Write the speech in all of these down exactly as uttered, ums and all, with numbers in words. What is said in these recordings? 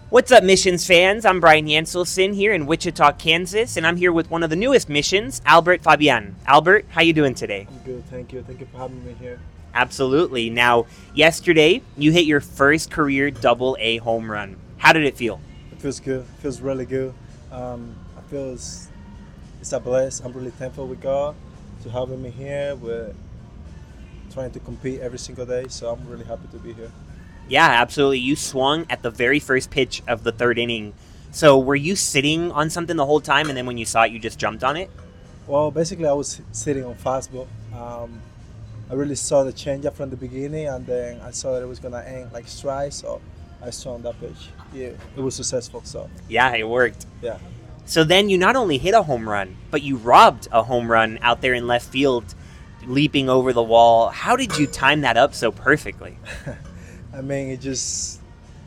What's up, Missions fans? I'm Brian Yanselson here in Wichita, Kansas, and I'm here with one of the newest Missions, Albert Fabian. Albert, how you doing today? I'm good, thank you. Thank you for having me here. Absolutely. Now, yesterday, you hit your first career double A home run. How did it feel? It feels good. It feels really good. Um, I feel it's, it's a bless. I'm really thankful with God to having me here. We're trying to compete every single day, so I'm really happy to be here. Yeah, absolutely. You swung at the very first pitch of the third inning. So were you sitting on something the whole time, and then when you saw it, you just jumped on it? Well, basically, I was sitting on fastball. Um, I really saw the changeup from the beginning, and then I saw that it was going to end like strike, so I swung that pitch. Yeah, it was successful, so. Yeah, it worked. Yeah. So then you not only hit a home run, but you robbed a home run out there in left field, leaping over the wall. How did you time that up so perfectly? I mean, it just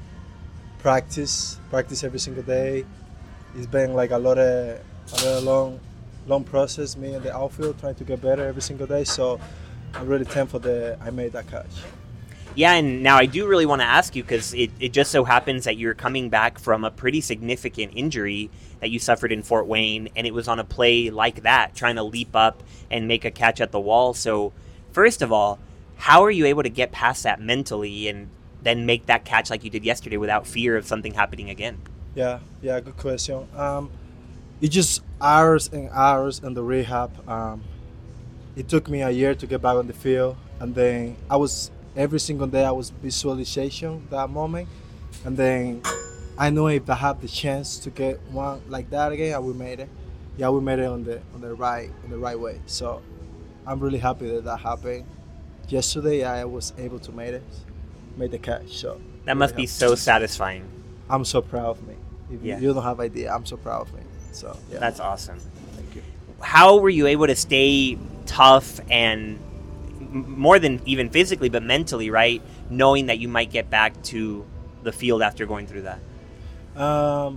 practice, practice every single day. It's been like a lot of, a lot of long, long process. Me in the outfield trying to get better every single day. So I'm really thankful that I made that catch. Yeah, and now I do really want to ask you because it, it just so happens that you're coming back from a pretty significant injury that you suffered in Fort Wayne, and it was on a play like that, trying to leap up and make a catch at the wall. So first of all, how are you able to get past that mentally and then make that catch like you did yesterday without fear of something happening again? Yeah, yeah, good question. Um, it just hours and hours in the rehab. Um, it took me a year to get back on the field, and then I was every single day I was visualization that moment, and then I know if I have the chance to get one like that again, I will make it. Yeah, we made it on the on the right on the right way. So I'm really happy that that happened. Yesterday I was able to make it, make the catch. So that must be so satisfying. I'm so proud of me. If yeah. you don't have idea, I'm so proud of me. So yeah. That's awesome. Thank you. How were you able to stay tough and more than even physically, but mentally, right? Knowing that you might get back to the field after going through that. Um,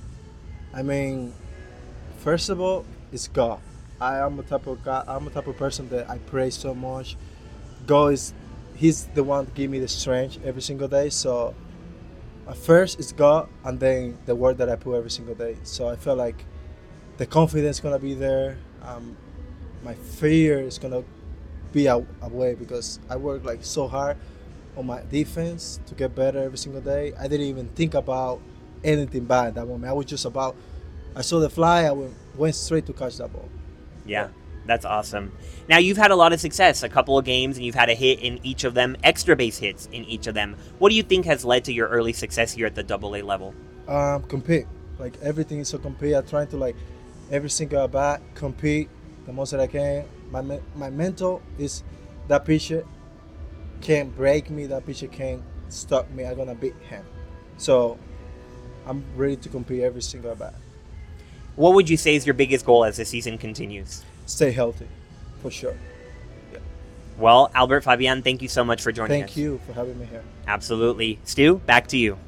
I mean, first of all, it's God. I am a type of God. I'm a type of person that I pray so much. God is, He's the one to give me the strength every single day. So, at first it's God, and then the word that I put every single day. So I feel like the confidence is gonna be there. Um, my fear is gonna be away because I work like so hard on my defense to get better every single day. I didn't even think about anything bad at that moment. I was just about, I saw the fly, I went, went straight to catch that ball. Yeah, that's awesome. Now, you've had a lot of success, a couple of games, and you've had a hit in each of them, extra base hits in each of them. What do you think has led to your early success here at the double A level? Um, compete. Like, everything is so compete. I'm trying to, like, every single at bat, compete the most that I can. My my mental is that pitcher can't break me, that pitcher can't stop me. I'm going to beat him. So I'm ready to compete every single at bat. What would you say is your biggest goal as the season continues? Stay healthy, for sure. Yeah. Well, Albert Fabian, thank you so much for joining Thank us. you for having me here. Absolutely. Stu, back to you.